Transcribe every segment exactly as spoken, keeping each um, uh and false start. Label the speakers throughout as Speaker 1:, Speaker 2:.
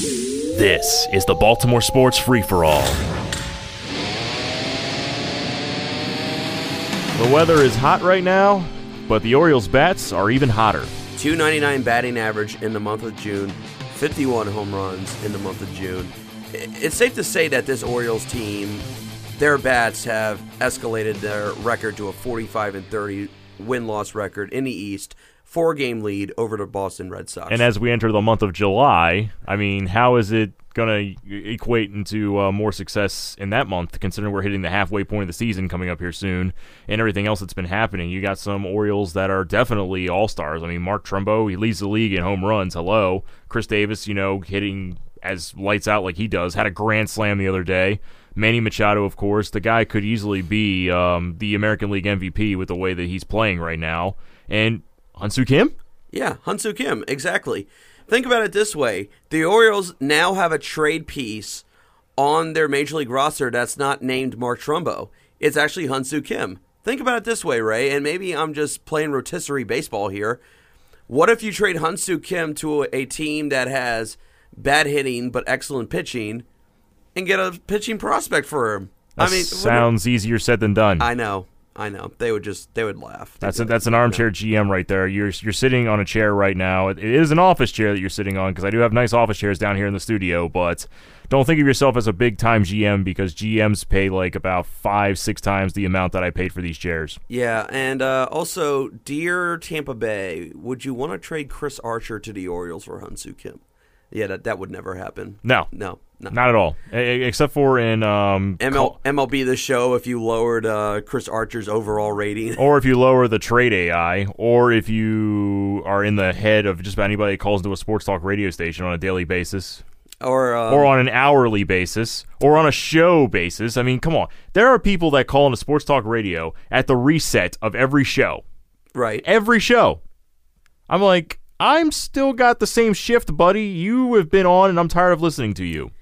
Speaker 1: This is the Baltimore Sports Free-For-All. The weather is hot right now, but the Orioles' bats are even hotter.
Speaker 2: two ninety-nine batting average in the month of June, fifty-one home runs in the month of June. It's safe to say that this Orioles team, their bats have escalated their record to a forty-five and thirty win-loss record in the East, four-game lead over the Boston Red Sox.
Speaker 1: And as we enter the month of July, I mean, how is it going to equate into uh, more success in that month, considering we're hitting the halfway point of the season coming up here soon, and everything else that's been happening? You got some Orioles that are definitely all-stars. I mean, Mark Trumbo, he leads the league in home runs. Hello. Chris Davis, you know, hitting as lights out like he does, had a grand slam the other day. Manny Machado, of course, the guy could easily be um, the American League M V P with the way that he's playing right now. And Hyun-Soo Kim?
Speaker 2: Yeah, Hyun-Soo Kim, exactly. Think about it this way. The Orioles now have a trade piece on their Major League roster that's not named Mark Trumbo. It's actually Hyun-Soo Kim. Think about it this way, Ray, and maybe I'm just playing rotisserie baseball here. What if you trade Hyun-Soo Kim to a team that has bad hitting but excellent pitching and get a pitching prospect for him?
Speaker 1: That
Speaker 2: I mean,
Speaker 1: sounds easier said than done.
Speaker 2: I know. I know. They would just, they would laugh.
Speaker 1: That's a, that's an armchair G M right there. You're you're sitting on a chair right now. It is an office chair that you're sitting on, because I do have nice office chairs down here in the studio, but don't think of yourself as a big-time G M, because G Ms pay like about five, six times the amount that I paid for these chairs.
Speaker 2: Yeah, and uh, also, dear Tampa Bay, would you want to trade Chris Archer to the Orioles for Hyun-Soo Kim? Yeah, that, that would never happen.
Speaker 1: No.
Speaker 2: No. No.
Speaker 1: Not at all. A- except for in um,
Speaker 2: M L- M L B The Show, if you lowered uh, Chris Archer's overall rating.
Speaker 1: Or if you lower the trade A I, or if you are in the head of just about anybody that calls into a sports talk radio station on a daily basis.
Speaker 2: Or, um,
Speaker 1: or on an hourly basis, or on a show basis. I mean, come on. There are people that call into sports talk radio at the reset of every show.
Speaker 2: Right.
Speaker 1: Every show. I'm like, I'm still got the same shift, buddy. You have been on, and I'm tired of listening to you.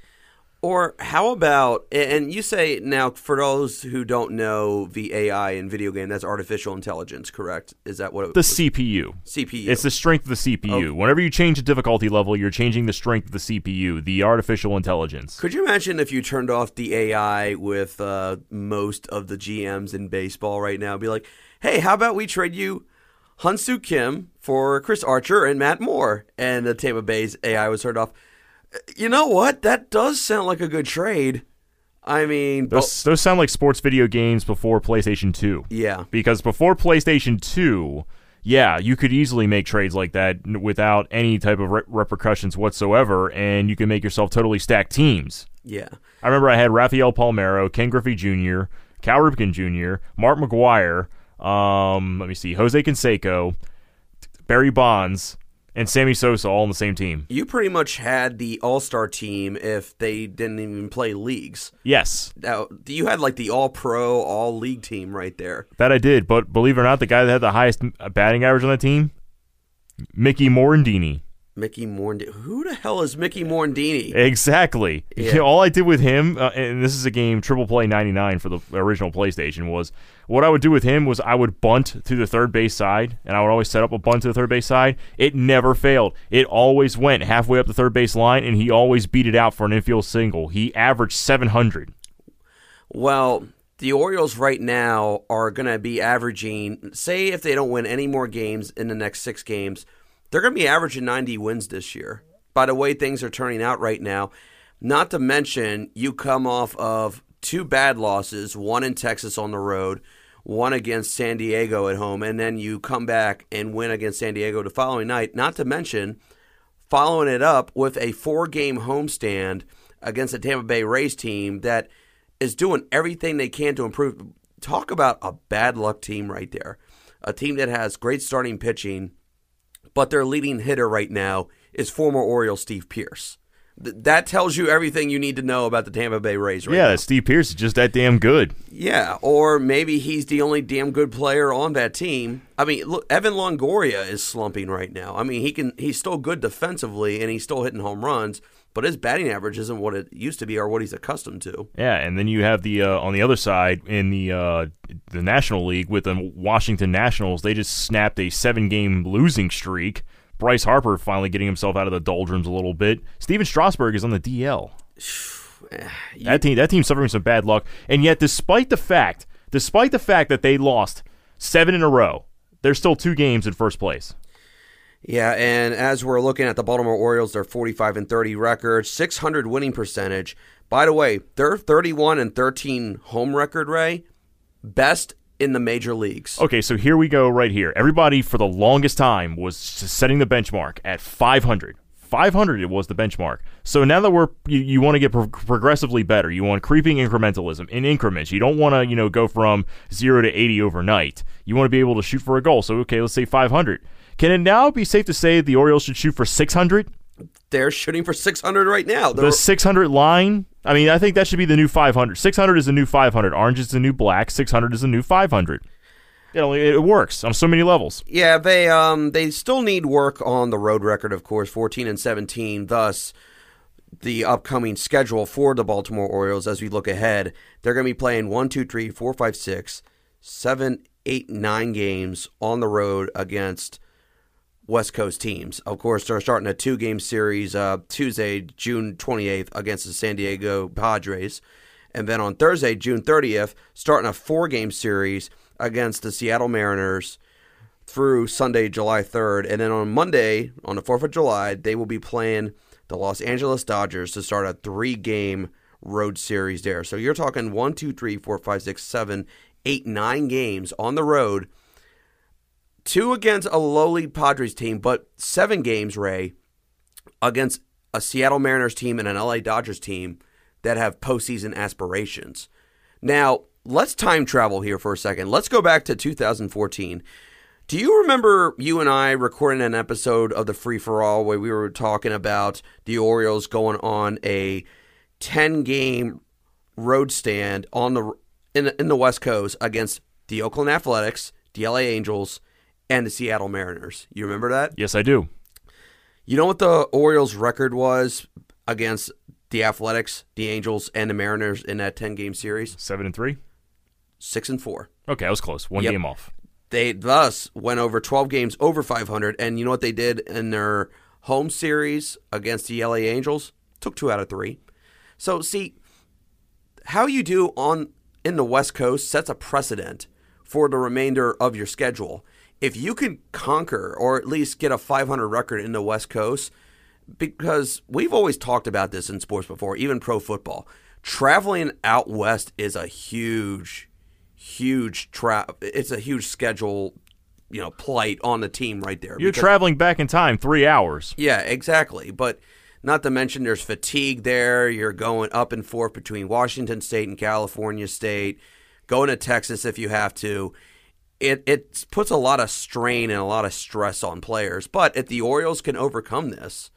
Speaker 2: Or how about, and you say now, for those who don't know the A I in video game, that's artificial intelligence, correct? Is that what it
Speaker 1: The
Speaker 2: was?
Speaker 1: C P U.
Speaker 2: C P U.
Speaker 1: It's the strength of the C P U.
Speaker 2: Oh.
Speaker 1: Whenever you change the difficulty level, you're changing the strength of the C P U, the artificial intelligence.
Speaker 2: Could you imagine if you turned off the A I with uh, most of the G Ms in baseball right now? Be like, hey, how about we trade you Hyun-Soo Kim for Chris Archer and Matt Moore? And the Tampa Bay's A I was turned off. You know what? That does sound like a good trade. I mean...
Speaker 1: Those, those sound like sports video games before PlayStation two.
Speaker 2: Yeah.
Speaker 1: Because before PlayStation two, yeah, you could easily make trades like that without any type of re- repercussions whatsoever, and you can make yourself totally stacked teams.
Speaker 2: Yeah.
Speaker 1: I remember I had Rafael Palmeiro, Ken Griffey Junior, Cal Ripken Junior, Mark McGwire, um, let me see, Jose Canseco, Barry Bonds, and Sammy Sosa all on the same team.
Speaker 2: You pretty much had the all-star team if they didn't even play leagues.
Speaker 1: Yes.
Speaker 2: Now, you had like the all-pro, all-league team right there.
Speaker 1: That I did, but believe it or not, the guy that had the highest batting average on that team, Mickey Morandini.
Speaker 2: Mickey Morandini. Who the hell is Mickey Morandini?
Speaker 1: Exactly.
Speaker 2: Yeah.
Speaker 1: You know, all I did with him, uh, and this is a game, Triple Play ninety-nine for the original PlayStation, was what I would do with him was I would bunt to the third base side, and I would always set up a bunt to the third base side. It never failed. It always went halfway up the third base line, and he always beat it out for an infield single. He averaged seven hundred.
Speaker 2: Well, the Orioles right now are going to be averaging, say if they don't win any more games in the next six games, they're going to be averaging ninety wins this year. By the way things are turning out right now, not to mention you come off of two bad losses, one in Texas on the road, one against San Diego at home, and then you come back and win against San Diego the following night, not to mention following it up with a four-game homestand against the Tampa Bay Rays team that is doing everything they can to improve. Talk about a bad luck team right there. A team that has great starting pitching, but their leading hitter right now is former Oriole Steve Pearce. Th- that tells you everything you need to know about the Tampa Bay Rays right
Speaker 1: yeah,
Speaker 2: now.
Speaker 1: Yeah, Steve Pearce is just that damn good.
Speaker 2: Yeah, or maybe he's the only damn good player on that team. I mean, look, Evan Longoria is slumping right now. I mean, he can he's still good defensively, and he's still hitting home runs, but his batting average isn't what it used to be or what he's accustomed to.
Speaker 1: Yeah, and then you have the uh, on the other side in the uh, the National League with the Washington Nationals. They just snapped a seven-game losing streak Bryce Harper finally getting himself out of the doldrums a little bit. Steven Strasburg is on the D L. You, that team, that team's suffering some bad luck, and yet, despite the fact, despite the fact that they lost seven in a row, there's still two games in first place.
Speaker 2: Yeah, and as we're looking at the Baltimore Orioles, their forty-five and thirty record, six hundred winning percentage. By the way, their thirty-one and thirteen home record, Ray, best in the major leagues.
Speaker 1: Okay, so here we go right here. Everybody for the longest time was setting the benchmark at five hundred. five hundred it was the benchmark. So now that we're you, you want to get pro- progressively better. You want creeping incrementalism in increments. You don't want to, you know, go from zero to eighty overnight. You want to be able to shoot for a goal. So okay, let's say five hundred. Can it now be safe to say the Orioles should shoot for six hundred?
Speaker 2: They're shooting for six hundred right now. They're...
Speaker 1: The six hundred line, I mean, I think that should be the new five hundred. six hundred is the new five hundred. Orange is the new black. six hundred is the new five hundred. You know, it works on so many levels.
Speaker 2: Yeah, they um they still need work on the road record, of course, fourteen and seventeen. Thus, the upcoming schedule for the Baltimore Orioles as we look ahead, they're going to be playing one, two, three, four, five, six, seven, eight, nine games on the road against West Coast teams. Of course, they're starting a two-game series uh, Tuesday, June twenty-eighth against the San Diego Padres. And then on Thursday, June thirtieth, starting a four-game series against the Seattle Mariners through Sunday, July third. And then on Monday, on the fourth of July, they will be playing the Los Angeles Dodgers to start a three-game road series there. So you're talking one, two, three, four, five, six, seven, eight, nine games on the road. Two against a lowly Padres team, but seven games, Ray, against a Seattle Mariners team and an L A Dodgers team that have postseason aspirations. Now, let's time travel here for a second. Let's go back to two thousand fourteen. Do you remember you and I recording an episode of the Free For All where we were talking about the Orioles going on a ten-game road stand on the in, in the West Coast against the Oakland Athletics, the L A Angels, and the Seattle Mariners? You remember that?
Speaker 1: Yes, I do.
Speaker 2: You know what the Orioles' record was against the Athletics, the Angels, and the Mariners in that ten-game series?
Speaker 1: Seven and three?
Speaker 2: Six and four.
Speaker 1: Okay, I was close. One
Speaker 2: Yep.
Speaker 1: game off.
Speaker 2: They thus went over twelve games over five hundred, and you know what they did in their home series against the L A Angels? Took two out of three. So, see, how you do on in the West Coast sets a precedent for the remainder of your schedule. If you can conquer or at least get a five hundred record in the West Coast, because we've always talked about this in sports before, even pro football, traveling out west is a huge, huge trap. It's a huge schedule, you know, plight on the team right there.
Speaker 1: You're
Speaker 2: because,
Speaker 1: traveling back in time three hours.
Speaker 2: Yeah, exactly. But not to mention there's fatigue there. You're going up and forth between Washington State and California State, going to Texas if you have to. It it puts a lot of strain and a lot of stress on players. But if the Orioles can overcome this,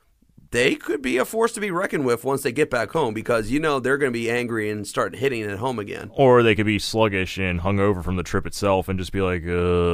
Speaker 2: they could be a force to be reckoned with once they get back home, because you know they're going to be angry and start hitting at home again.
Speaker 1: Or they could be sluggish and hungover from the trip itself and just be like,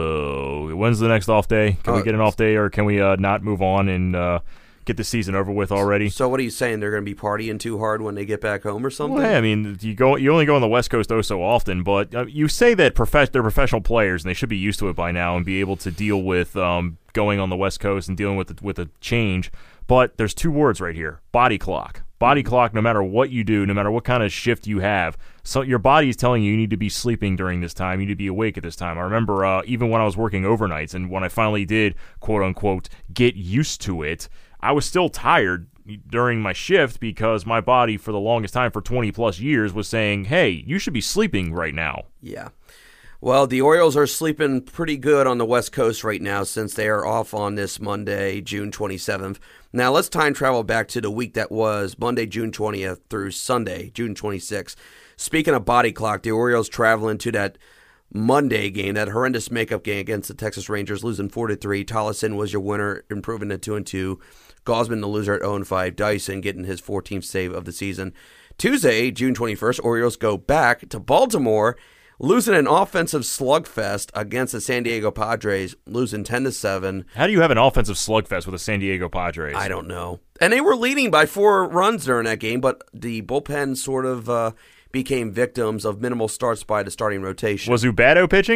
Speaker 1: oh, when's the next off day? Can uh, we get an off day, or can we uh, not move on and uh, get the season over with already?
Speaker 2: So what are you saying? They're going to be partying too hard when they get back home or something?
Speaker 1: Well, yeah, I mean, you go, you only go on the West Coast oh so often, but uh, you say that prof- they're professional players and they should be used to it by now and be able to deal with um, going on the West Coast and dealing with the, with a change. But there's two words right here: body clock. Body clock, no matter what you do, no matter what kind of shift you have, so your body is telling you you need to be sleeping during this time, you need to be awake at this time. I remember uh, even when I was working overnights and when I finally did, quote-unquote, get used to it, I was still tired during my shift because my body for the longest time, for twenty plus years, was saying, hey, you should be sleeping right now.
Speaker 2: Yeah. Well, the Orioles are sleeping pretty good on the West Coast right now since they are off on this Monday, June twenty-seventh. Now, let's time travel back to the week that was Monday, June twentieth through Sunday, June twenty-sixth. Speaking of body clock, the Orioles traveling to that Monday game, that horrendous makeup game against the Texas Rangers, losing four to three. Tolleson was your winner, improving to two and two. Gausman, the loser, at oh and five. Dyson getting his fourteenth save of the season. Tuesday, June twenty-first, Orioles go back to Baltimore, losing an offensive slugfest against the San Diego Padres, losing ten to seven.
Speaker 1: How do you have an offensive slugfest with the San Diego Padres?
Speaker 2: I don't know. And they were leading by four runs during that game, but the bullpen sort of uh, became victims of minimal starts by the starting rotation.
Speaker 1: Was Ubaldo pitching?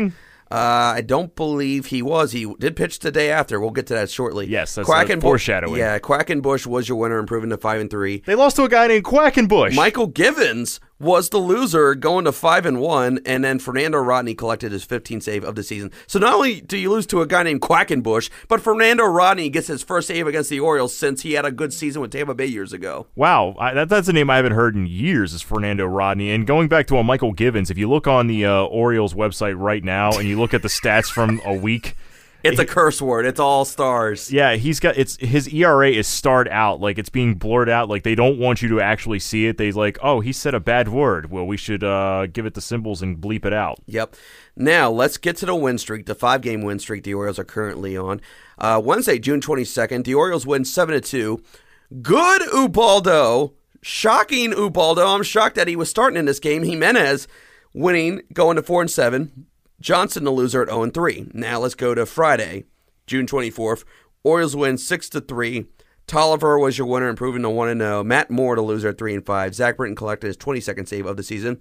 Speaker 2: Uh, I don't believe he was. He did pitch the day after. We'll get to that shortly.
Speaker 1: Yes, that's Quackenbush, foreshadowing.
Speaker 2: Yeah, Quackenbush was your winner, improving to five and three.
Speaker 1: They lost to a guy named Quackenbush.
Speaker 2: Michael Givens was the loser, going to five and one, and then Fernando Rodney collected his fifteenth save of the season. So not only do you lose to a guy named Quackenbush, but Fernando Rodney gets his first save against the Orioles since he had a good season with Tampa Bay years ago.
Speaker 1: Wow, I, that, that's a name I haven't heard in years, is Fernando Rodney. And going back to a Michael Givens, if you look on the uh, Orioles website right now and you look at the stats from a week.
Speaker 2: It's a curse word. It's all stars.
Speaker 1: Yeah, he's got it's his E R A is starred out, like it's being blurred out, like they don't want you to actually see it. They like, oh, he said a bad word. Well, we should uh, give it the symbols and bleep it out.
Speaker 2: Yep. Now let's get to the win streak, the five-game win streak the Orioles are currently on. Uh, Wednesday, June twenty-second, the Orioles win seven to two. Good Ubaldo, shocking Ubaldo. I'm shocked that he was starting in this game. Jimenez winning, going to four and seven. Johnson, the loser, at oh and three. Now let's go to Friday, June twenty-fourth. Orioles win six to three. Tolliver was your winner, improving to one and oh. Matt Moore, the loser, at three and five. Zach Britton collected his twenty-second save of the season.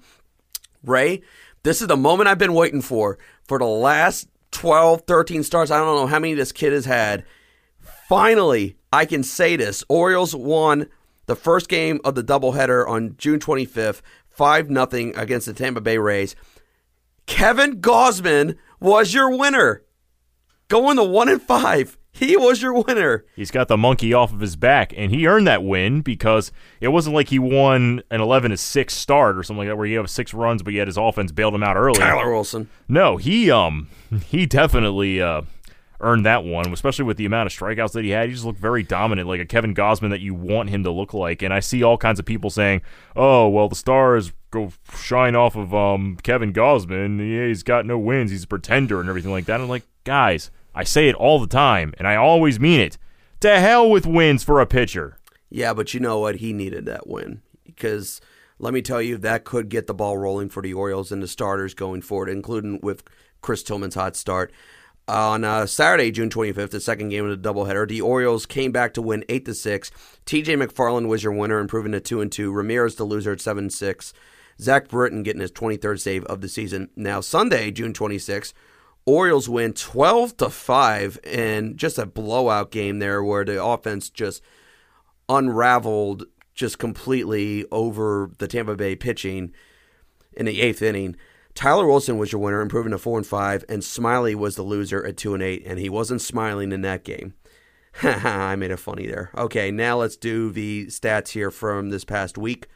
Speaker 2: Ray, this is the moment I've been waiting for. For the last twelve, thirteen starts, I don't know how many this kid has had. Finally, I can say this. Orioles won the first game of the doubleheader on June twenty-fifth, five nothing against the Tampa Bay Rays. Kevin Gausman was your winner. Going to one and five. He was your winner.
Speaker 1: He's got the monkey off of his back, and he earned that win because it wasn't like he won an eleven to six start or something like that where he had six runs, but yet his offense bailed him out early.
Speaker 2: Tyler Wilson.
Speaker 1: No, he um he definitely uh, earned that one, especially with the amount of strikeouts that he had. He just looked very dominant, like a Kevin Gausman that you want him to look like. And I see all kinds of people saying, oh, well, the Stars go shine off of um Kevin Gausman. Yeah, he's got no wins. He's a pretender and everything like that. I'm like, guys, I say it all the time, and I always mean it. To hell with wins for a pitcher.
Speaker 2: Yeah, but you know what? He needed that win because let me tell you, that could get the ball rolling for the Orioles and the starters going forward, including with Chris Tillman's hot start. On uh, Saturday, June twenty-fifth, the second game of the doubleheader, the Orioles came back to win eight to six. T J McFarland was your winner, improving to two and two. Ramirez, the loser, at seven and six. Zach Britton getting his twenty-third save of the season. Now, Sunday, June twenty-sixth, Orioles win twelve to five in just a blowout game there where the offense just unraveled just completely over the Tampa Bay pitching in the eighth inning. Tyler Wilson was your winner, improving to four and five, and Smiley was the loser at two and eight, and he wasn't smiling in that game. I made it funny there. Okay, now let's do the stats here from this past week.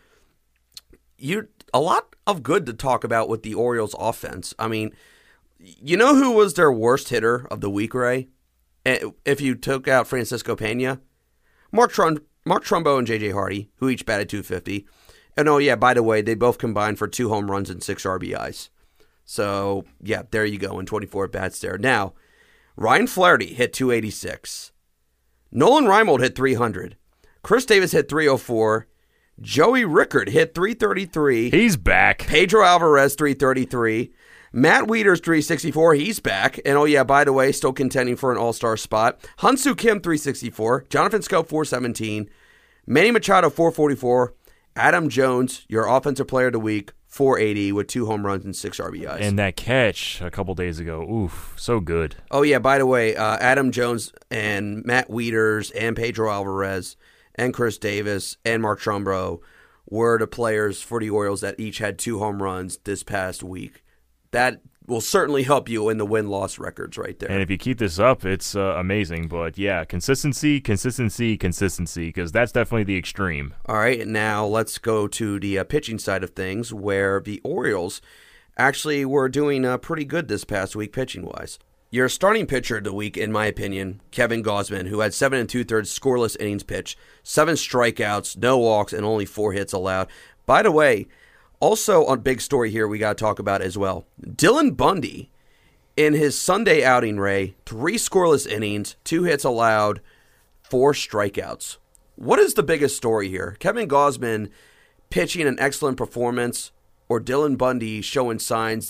Speaker 2: You a lot of good to talk about with the Orioles offense. I mean, you know who was their worst hitter of the week, Ray? If you took out Francisco Pena? Mark Trumbo, Mark Trumbo and J J Hardy, who each batted two fifty. And oh yeah, by the way, they both combined for two home runs and six R B Is. So, yeah, there you go in twenty-four at-bats there. Now, Ryan Flaherty hit two eighty-six. Nolan Reimold hit three hundred. Chris Davis hit three oh four. Joey Rickard hit three thirty-three.
Speaker 1: He's back.
Speaker 2: Pedro Alvarez, three thirty-three. Matt Wieters, three sixty-four. He's back. And oh, yeah, by the way, still contending for an all-star spot. Hyun-Soo Kim, three sixty-four. Jonathan Schoop, four seventeen. Manny Machado, four forty-four. Adam Jones, your offensive player of the week, four eighty with two home runs and six R B Is.
Speaker 1: And that catch a couple days ago, oof, so good.
Speaker 2: Oh, yeah, by the way, uh, Adam Jones and Matt Wieters and Pedro Alvarez and Chris Davis and Mark Trumbo were the players for the Orioles that each had two home runs this past week. That will certainly help you in the win-loss records right there.
Speaker 1: And if you keep this up, it's uh, amazing. But, yeah, consistency, consistency, consistency, because that's definitely the extreme.
Speaker 2: All right, now let's go to the uh, pitching side of things, where the Orioles actually were doing uh, pretty good this past week pitching-wise. Your starting pitcher of the week, in my opinion, Kevin Gausman, who had seven and two-thirds scoreless innings pitched, seven strikeouts, no walks, and only four hits allowed. By the way, also on big story here we got to talk about as well. Dylan Bundy, in his Sunday outing, Ray, three scoreless innings, two hits allowed, four strikeouts. What is the biggest story here? Kevin Gausman pitching an excellent performance, or Dylan Bundy showing signs that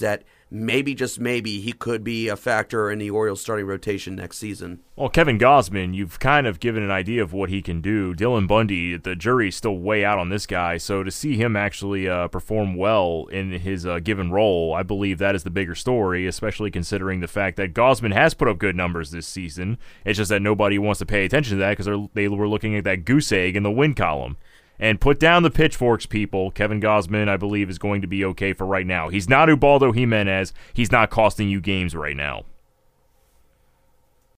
Speaker 2: maybe, just maybe, he could be a factor in the Orioles starting rotation next season.
Speaker 1: Well, Kevin Gausman, you've kind of given an idea of what he can do. Dylan Bundy, the jury's still way out on this guy, so to see him actually uh, perform well in his uh, given role, I believe that is the bigger story, especially considering the fact that Gausman has put up good numbers this season. It's just that nobody wants to pay attention to that because they were looking at that goose egg in the win column. And put down the pitchforks, people. Kevin Gausman, I believe, is going to be okay for right now. He's not Ubaldo Jimenez. He's not costing you games right now.